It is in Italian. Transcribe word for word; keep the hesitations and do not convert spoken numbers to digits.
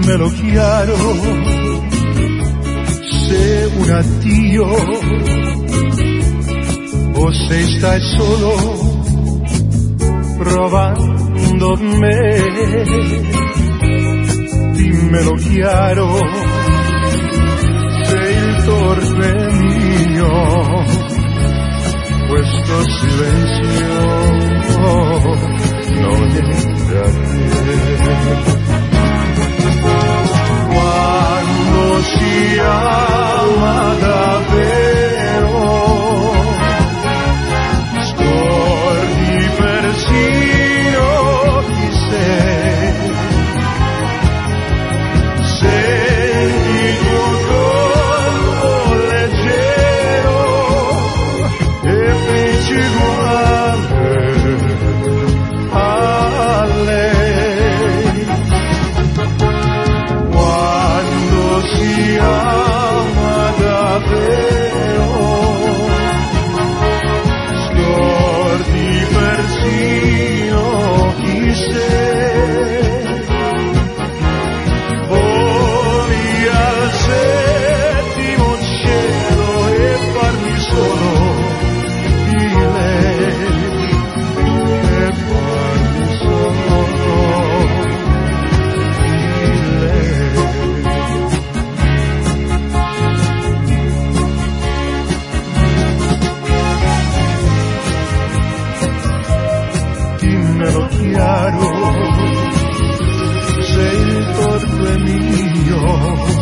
dimmelo chiaro, se un addio o se stai solo provando me, dimmelo chiaro, se il torto è mio, questo silenzio non è da te. Quando si ama davvero, scordi persino chi sei, senti il tuo corpo leggero e pensi uguale a lei. Quando si ama davvero, scordi persino chi sei, voli al settimo cielo e parli solo di lei, e parli solo di lei. Dimmelo chiaro, se il torto è mio,